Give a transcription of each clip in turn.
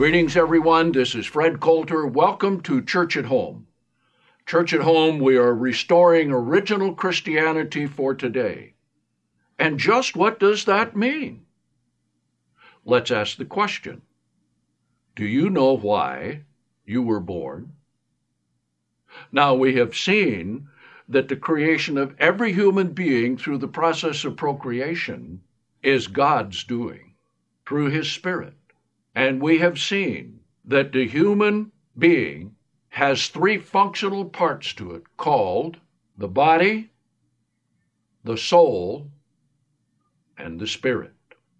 Greetings, everyone. This is Fred Coulter. Welcome to Church at Home. Church at Home, we are restoring original Christianity for today. And just what does that mean? Let's ask the question. Do you know why you were born? Now, we have seen that the creation of every human being through the process of procreation is God's doing through His Spirit. And we have seen that the human being has three functional parts to it called the body, the soul, and the spirit.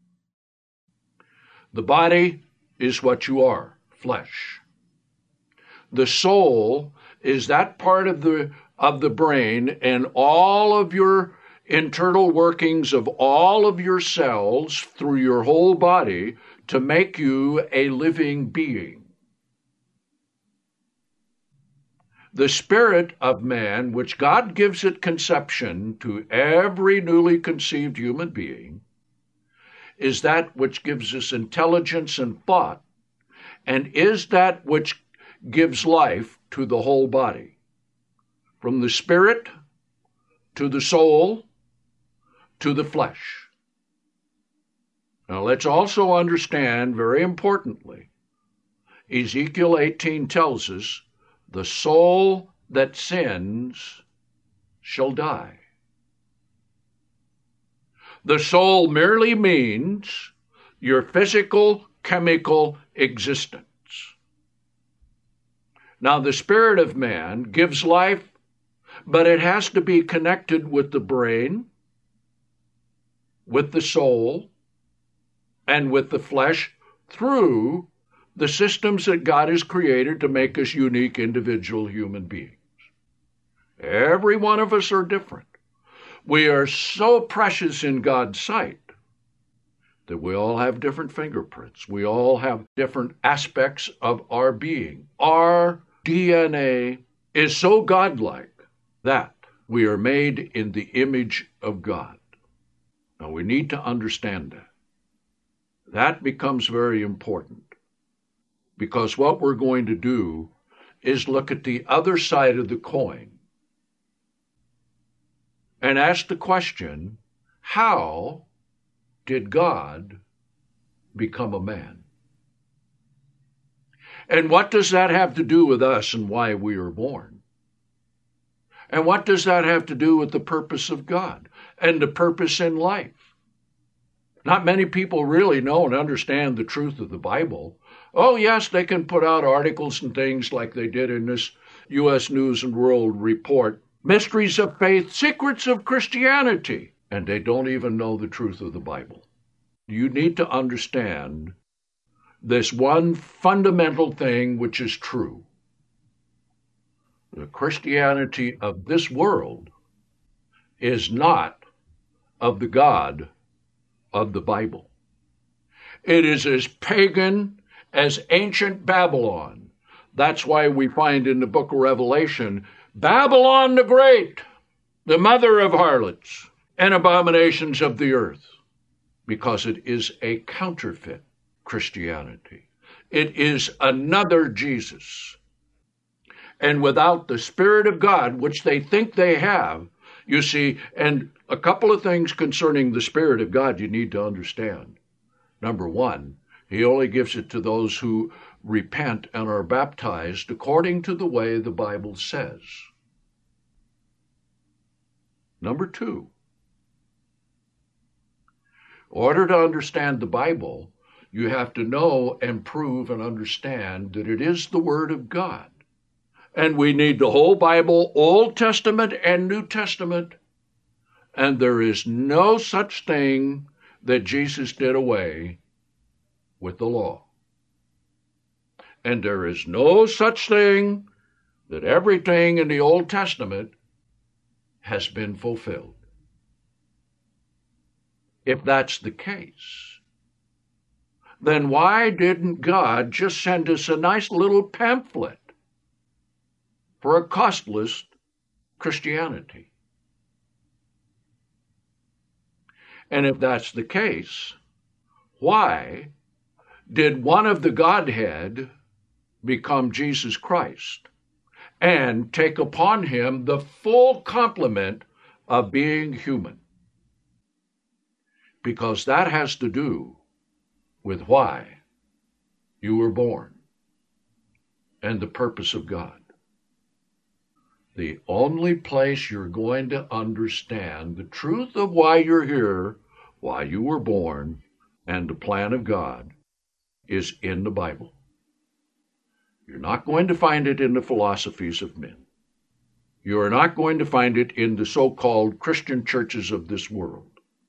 The body is what you are, flesh. The soul is that part of the brain and all of your internal workings of all of your cells through your whole body to make you a living being. The spirit of man, which God gives at conception to every newly conceived human being, is that which gives us intelligence and thought, and is that which gives life to the whole body, from the spirit to the soul to the flesh. Now let's also understand, very importantly, Ezekiel 18 tells us, the soul that sins shall die. The soul merely means your physical, chemical existence. Now the spirit of man gives life, but it has to be connected with the brain, with the soul, and with the flesh through the systems that God has created to make us unique individual human beings. Every one of us are different. We are so precious in God's sight that we all have different fingerprints. We all have different aspects of our being. Our DNA is so godlike that we are made in the image of God. Now we need to understand that. That becomes very important, because what we're going to do is look at the other side of the coin and ask the question, how did God become a man? And what does that have to do with us and why we are born? And what does that have to do with the purpose of God and the purpose in life? Not many people really know and understand the truth of the Bible. Oh, yes, they can put out articles and things like they did in this U.S. News and World Report, Mysteries of Faith, Secrets of Christianity, and they don't even know the truth of the Bible. You need to understand this one fundamental thing which is true. The Christianity of this world is not of the God of the Bible. It is as pagan as ancient Babylon. That's why we find in the book of Revelation, Babylon the Great, the mother of harlots and abominations of the earth, because it is a counterfeit Christianity. It is another Jesus. And without the Spirit of God, which they think they have, you see, and a couple of things concerning the Spirit of God you need to understand. Number one, He only gives it to those who repent and are baptized according to the way the Bible says. Number two, in order to understand the Bible, you have to know and prove and understand that it is the Word of God. And we need the whole Bible, Old Testament and New Testament. And there is no such thing that Jesus did away with the law. And there is no such thing that everything in the Old Testament has been fulfilled. If that's the case, then why didn't God just send us a nice little pamphlet for a costless Christianity? And if that's the case, why did one of the Godhead become Jesus Christ and take upon him the full complement of being human. Because that has to do with why you were born and the purpose of God. The only place you're going to understand the truth of why you're here, why you were born, and the plan of God is in the Bible. You're not going to find it in the philosophies of men. You are not going to find it in the so-called Christian churches of this world.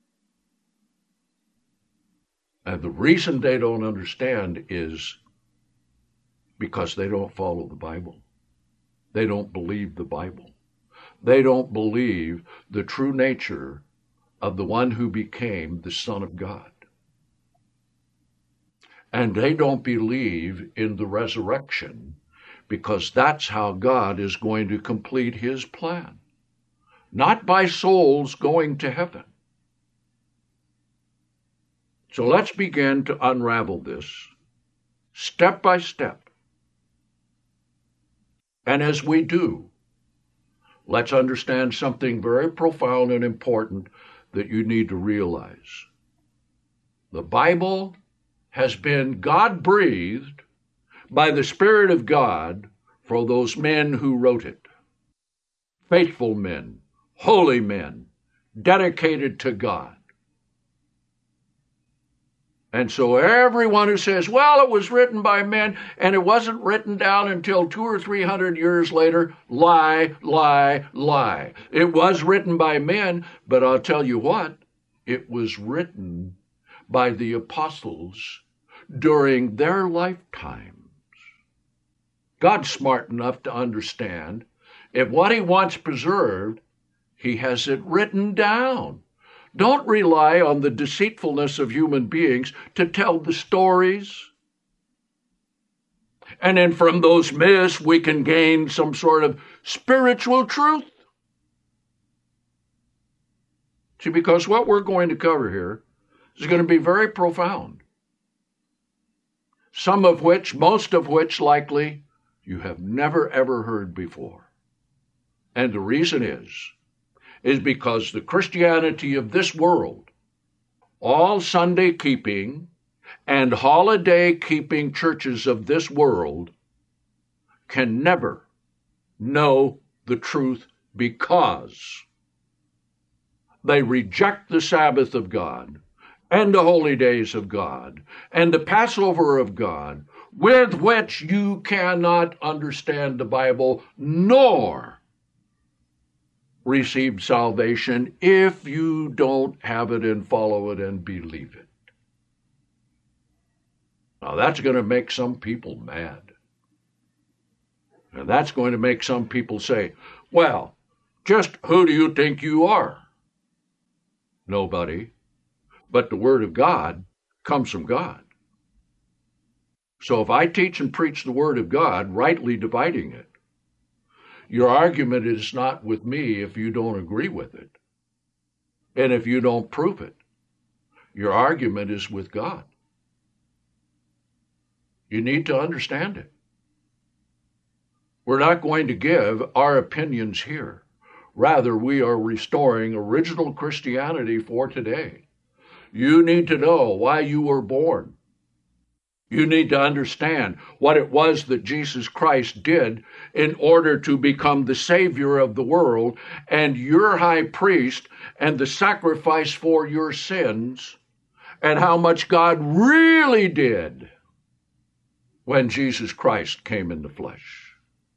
And the reason they don't understand is because they don't follow the Bible. They don't believe the Bible. They don't believe the true nature of the one who became the Son of God. And they don't believe in the resurrection because that's how God is going to complete his plan. Not by souls going to heaven. So let's begin to unravel this step by step. And as we do, let's understand something very profound and important that you need to realize. The Bible has been God-breathed by the Spirit of God for those men who wrote it. Faithful men, holy men, dedicated to God. And so everyone who says, well, it was written by men and it wasn't written down until 200 or 300 years later, lie, lie, lie. It was written by men, but I'll tell you what, it was written by the apostles during their lifetimes. God's smart enough to understand if what he wants preserved, he has it written down. Don't rely on the deceitfulness of human beings to tell the stories. And then from those myths, we can gain some sort of spiritual truth. See, because what we're going to cover here is going to be very profound. Some of which, most of which likely, you have never ever heard before. And the reason is because the Christianity of this world, all Sunday keeping and holiday keeping churches of this world can never know the truth because they reject the Sabbath of God and the holy days of God and the Passover of God, with which you cannot understand the Bible nor receive salvation if you don't have it and follow it and believe it. Now that's going to make some people mad. And that's going to make some people say, well, just who do you think you are? Nobody. But the Word of God comes from God. So if I teach and preach the Word of God, rightly dividing it, your argument is not with me if you don't agree with it. And if you don't prove it, your argument is with God. You need to understand it. We're not going to give our opinions here. Rather, we are restoring original Christianity for today. You need to know why you were born. You need to understand what it was that Jesus Christ did in order to become the Savior of the world and your high priest and the sacrifice for your sins, and how much God really did when Jesus Christ came in the flesh.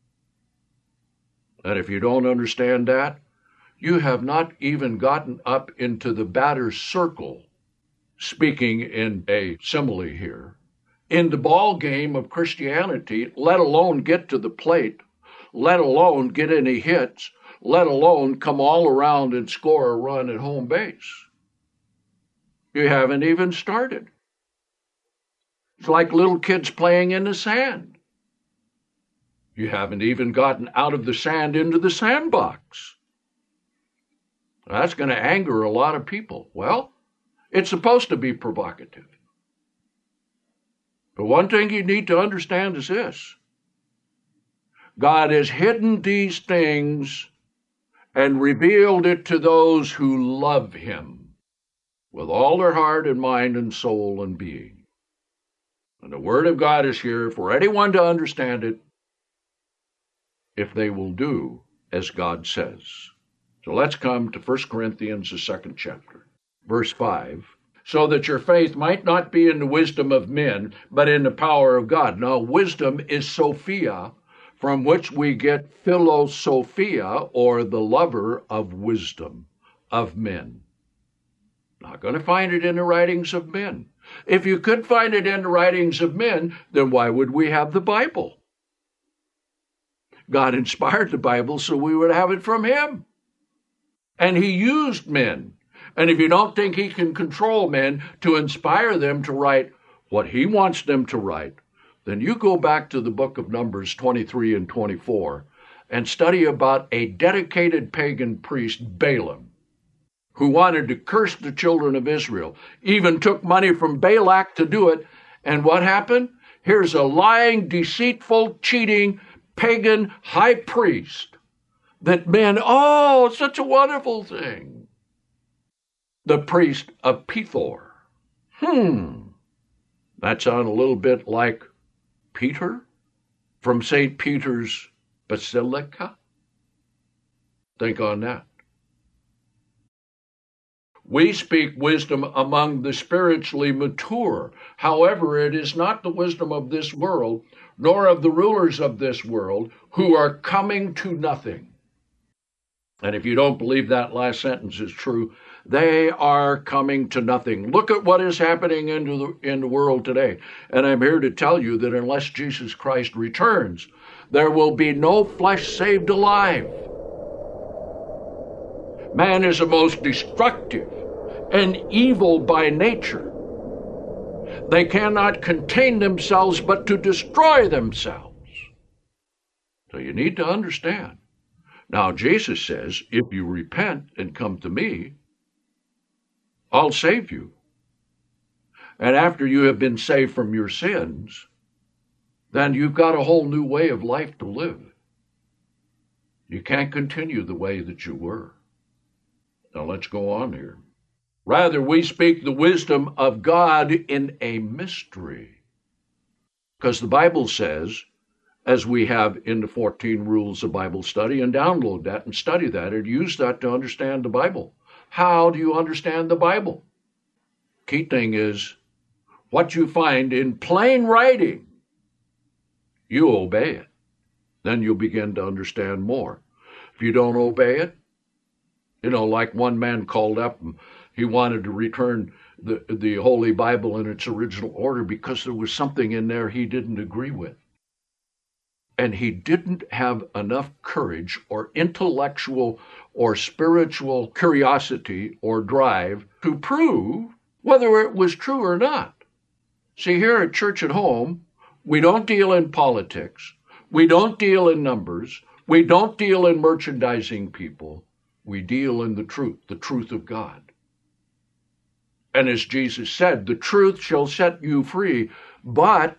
And if you don't understand that, you have not even gotten up into the batter's circle, speaking in a simile here, in the ball game of Christianity, let alone get to the plate, let alone get any hits, let alone come all around and score a run at home base. You haven't even started. It's like little kids playing in the sand. You haven't even gotten out of the sand into the sandbox. That's going to anger a lot of people. Well, it's supposed to be provocative. But one thing you need to understand is this: God has hidden these things and revealed it to those who love him with all their heart and mind and soul and being. And the Word of God is here for anyone to understand it if they will do as God says. So let's come to 1 Corinthians, the 2nd chapter, verse 5. So that your faith might not be in the wisdom of men, but in the power of God. Now, wisdom is Sophia, from which we get philosophia, or the lover of wisdom, of men. Not going to find it in the writings of men. If you could find it in the writings of men, then why would we have the Bible? God inspired the Bible so we would have it from him. And he used men. And if you don't think he can control men to inspire them to write what he wants them to write, then you go back to the book of Numbers 23 and 24 and study about a dedicated pagan priest, Balaam, who wanted to curse the children of Israel, even took money from Balak to do it. And what happened? Here's a lying, deceitful, cheating, pagan high priest that men, oh, such a wonderful thing. The priest of Pethor. That sounds a little bit like Peter from St. Peter's Basilica. Think on that. We speak wisdom among the spiritually mature. However, it is not the wisdom of this world, nor of the rulers of this world, who are coming to nothing. And if you don't believe that last sentence is true, they are coming to nothing. Look at what is happening in the world today. And I'm here to tell you that unless Jesus Christ returns, there will be no flesh saved alive. Man is the most destructive and evil by nature. They cannot contain themselves but to destroy themselves. So you need to understand. Now, Jesus says, if you repent and come to me, I'll save you. And after you have been saved from your sins, then you've got a whole new way of life to live. You can't continue the way that you were. Now let's go on here. Rather, we speak the wisdom of God in a mystery. Because the Bible says, as we have in the 14 Rules of Bible Study, and download that and study that and use that to understand the Bible. How do you understand the Bible? Key thing is what you find in plain writing. You obey it. Then you'll begin to understand more. If you don't obey it, like one man called up and he wanted to return the Holy Bible in its original order because there was something in there he didn't agree with. And he didn't have enough courage or intellectual or spiritual curiosity or drive to prove whether it was true or not. See, here at Church at Home, we don't deal in politics. We don't deal in numbers. We don't deal in merchandising people. We deal in the truth of God. And as Jesus said, the truth shall set you free, but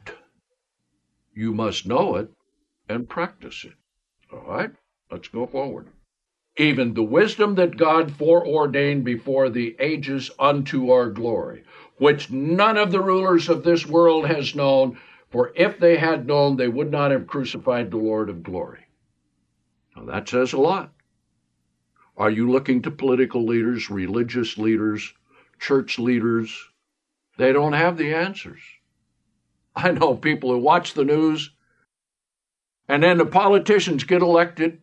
you must know it and practice it. All right, let's go forward. Even the wisdom that God foreordained before the ages unto our glory, which none of the rulers of this world has known, for if they had known, they would not have crucified the Lord of glory. Now that says a lot. Are you looking to political leaders, religious leaders, church leaders? They don't have the answers. I know people who watch the news, and then the politicians get elected,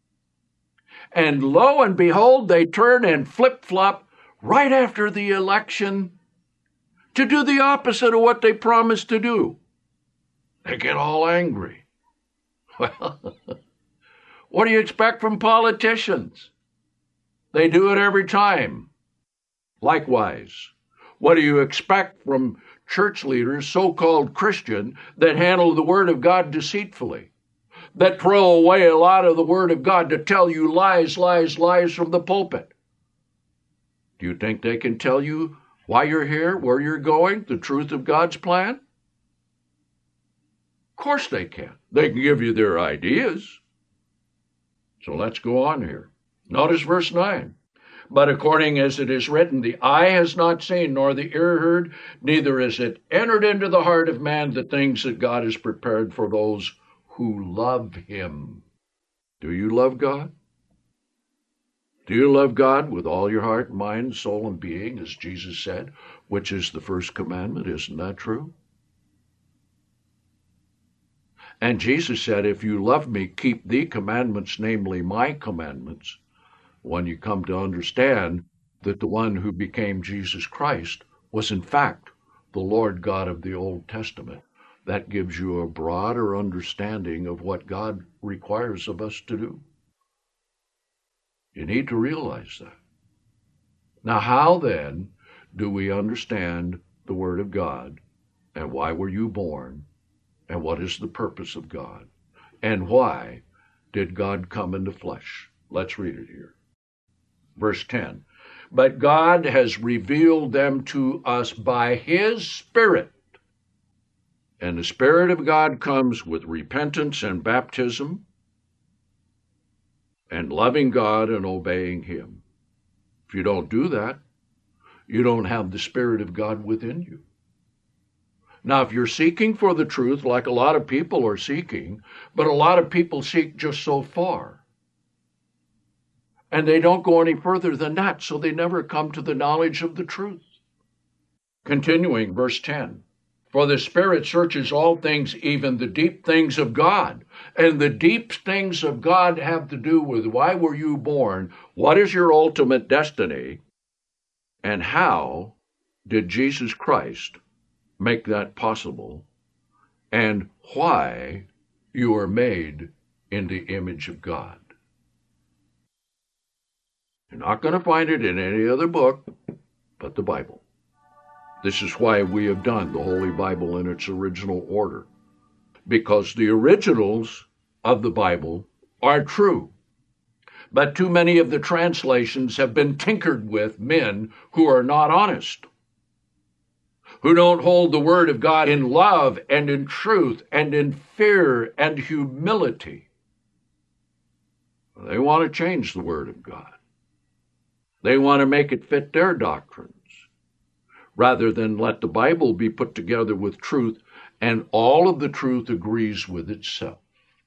and lo and behold, they turn and flip-flop right after the election to do the opposite of what they promised to do. They get all angry. Well, what do you expect from politicians? They do it every time. Likewise, what do you expect from church leaders, so-called Christian, that handle the Word of God deceitfully, that throw away a lot of the Word of God to tell you lies, lies, lies from the pulpit? Do you think they can tell you why you're here, where you're going, the truth of God's plan? course they can. They can give you their ideas. So let's go on here. Notice verse 9. But according as it is written, the eye has not seen, nor the ear heard, neither is it entered into the heart of man the things that God has prepared for those who love him. Do you love God? Do you love God with all your heart, mind, soul, and being, as Jesus said, which is the first commandment? Isn't that true? And Jesus said, if you love me, keep the commandments, namely my commandments. When you come to understand that the one who became Jesus Christ was in fact the Lord God of the Old Testament, that gives you a broader understanding of what God requires of us to do. You need to realize that. Now, how then do we understand the Word of God, and why were you born, and what is the purpose of God, and why did God come into flesh? Let's read it here. Verse 10, but God has revealed them to us by his Spirit. And the Spirit of God comes with repentance and baptism and loving God and obeying him. If you don't do that, you don't have the Spirit of God within you. Now, if you're seeking for the truth, like a lot of people are seeking, but a lot of people seek just so far, and they don't go any further than that, so they never come to the knowledge of the truth. Continuing, verse 10, for the Spirit searches all things, even the deep things of God. And the deep things of God have to do with why were you born, what is your ultimate destiny, and how did Jesus Christ make that possible, and why you are made in the image of God. You're not going to find it in any other book but the Bible. This is why we have done the Holy Bible in its original order, because the originals of the Bible are true, but too many of the translations have been tinkered with men who are not honest, who don't hold the Word of God in love and in truth and in fear and humility. They want to change the Word of God. They want to make it fit their doctrines, rather than let the Bible be put together with truth, and all of the truth agrees with itself.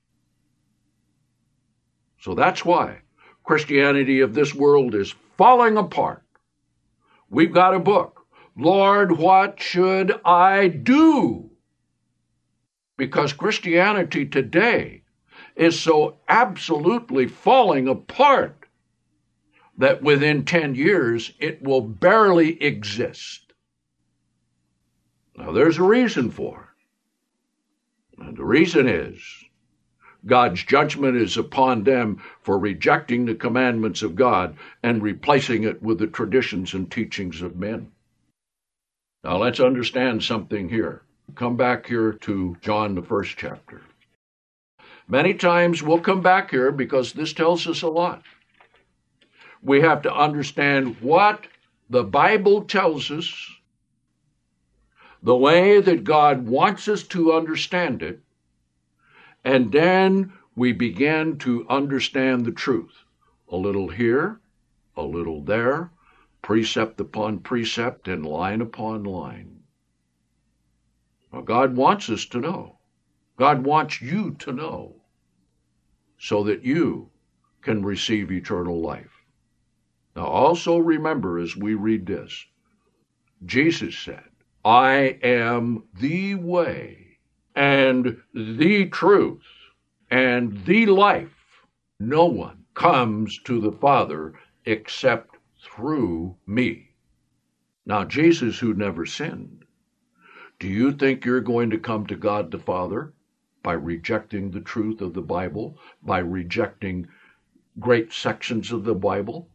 So that's why Christianity of this world is falling apart. We've got a book, Lord, what should I do? Because Christianity today is so absolutely falling apart that within 10 years it will barely exist. Now there's a reason for it. And the reason is God's judgment is upon them for rejecting the commandments of God and replacing it with the traditions and teachings of men. Now let's understand something here. Come back here to John, the 1st chapter. Many times we'll come back here because this tells us a lot. We have to understand what the Bible tells us, the way that God wants us to understand it, and then we begin to understand the truth. A little here, a little there, precept upon precept, and line upon line. Now, God wants us to know. God wants you to know so that you can receive eternal life. Now, also remember as we read this, Jesus said, I am the way and the truth and the life. No one comes to the Father except through me. Now, Jesus, who never sinned, do you think you're going to come to God the Father by rejecting the truth of the Bible, by rejecting great sections of the Bible?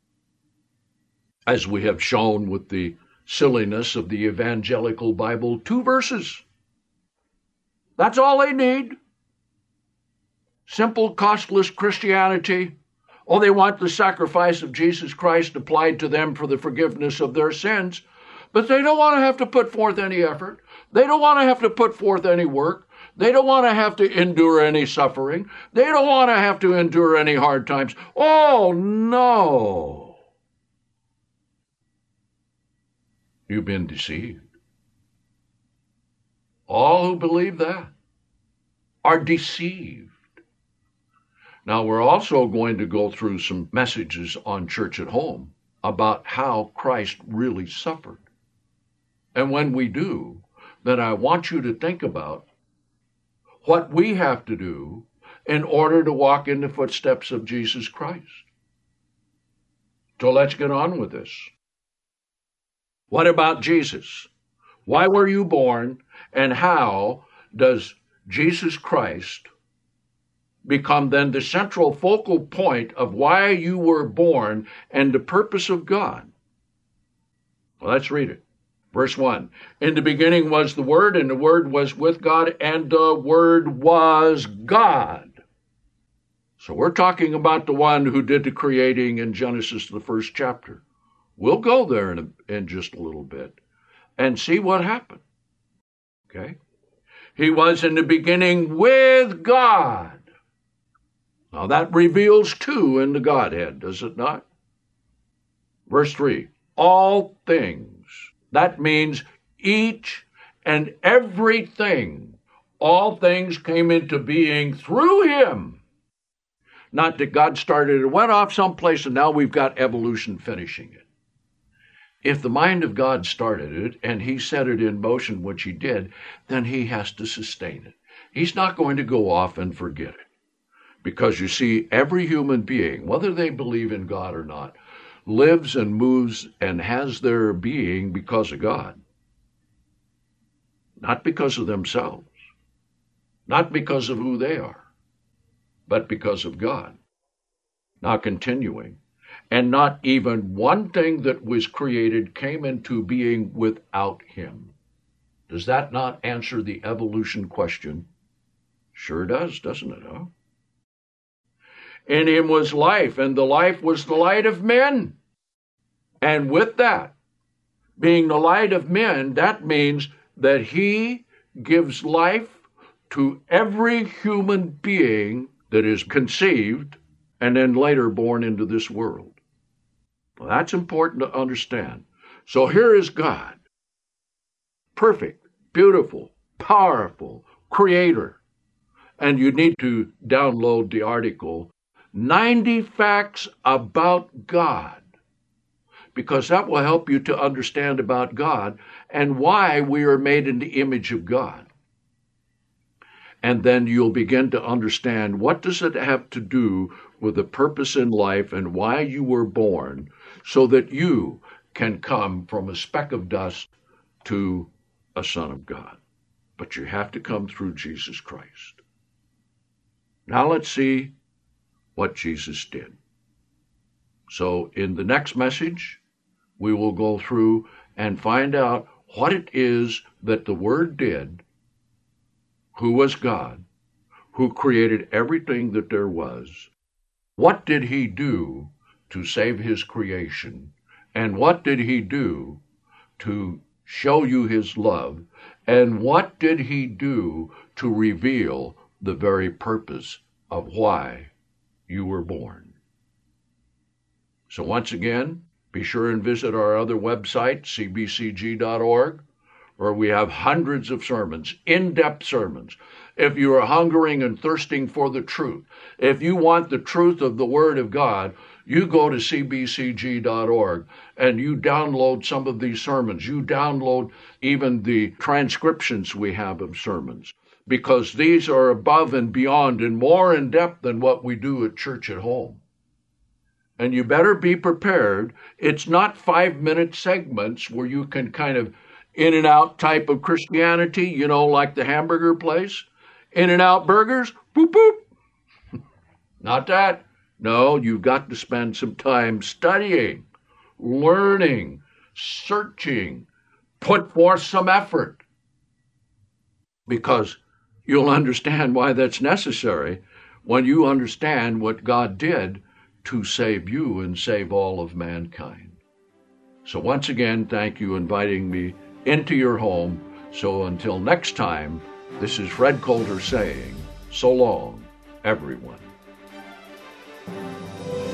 As we have shown with the silliness of the evangelical Bible, 2 verses. That's all they need. Simple, costless Christianity. Oh, they want the sacrifice of Jesus Christ applied to them for the forgiveness of their sins, but they don't want to have to put forth any effort. They don't want to have to put forth any work. They don't want to have to endure any suffering. They don't want to have to endure any hard times. Oh, no. You've been deceived. All who believe that are deceived. Now, we're also going to go through some messages on Church at Home about how Christ really suffered. And when we do, then I want you to think about what we have to do in order to walk in the footsteps of Jesus Christ. So let's get on with this. What about Jesus? Why were you born, and how does Jesus Christ become then the central focal point of why you were born and the purpose of God? Well, let's read it. Verse 1, in the beginning was the Word, and the Word was with God, and the Word was God. So we're talking about the one who did the creating in Genesis, the first chapter. We'll go there in just a little bit and see what happened. Okay? He was in the beginning with God. Now that reveals two in the Godhead, does it not? Verse 3, all things. That means each and everything. All things came into being through him. Not that God started it, went off someplace, and now we've got evolution finishing it. If the mind of God started it and he set it in motion, which he did, then he has to sustain it. He's not going to go off and forget it. Because you see, every human being, whether they believe in God or not, lives and moves and has their being because of God. Not because of themselves. Not because of who they are. But because of God. Now continuing. And not even one thing that was created came into being without him. Does that not answer the evolution question? Sure does, doesn't it, huh? In him was life, and the life was the light of men. And with that, being the light of men, that means that he gives life to every human being that is conceived and then later born into this world. Well, that's important to understand. So here is God, perfect, beautiful, powerful, creator. And you need to download the article, 90 Facts About God, because that will help you to understand about God and why we are made in the image of God. And then you'll begin to understand what does it have to do with the purpose in life and why you were born, so that you can come from a speck of dust to a son of God. But you have to come through Jesus Christ. Now let's see what Jesus did. So in the next message, we will go through and find out what it is that the Word did, who was God, who created everything that there was. What did he do to save his creation? And what did he do to show you his love? And what did he do to reveal the very purpose of why you were born? So once again, be sure and visit our other website, cbcg.org, where we have hundreds of sermons, in-depth sermons. If you are hungering and thirsting for the truth, if you want the truth of the Word of God, you go to cbcg.org and you download some of these sermons. You download even the transcriptions we have of sermons, because these are above and beyond and more in depth than what we do at Church at Home. And you better be prepared. It's not 5-minute segments where you can kind of in and out type of Christianity, you know, like the hamburger place. In and out burgers, boop, boop. Not that. No, you've got to spend some time studying, learning, searching, put forth some effort. Because you'll understand why that's necessary when you understand what God did to save you and save all of mankind. So once again, thank you for inviting me into your home. So until next time, This is Fred Coulter saying, so long, everyone.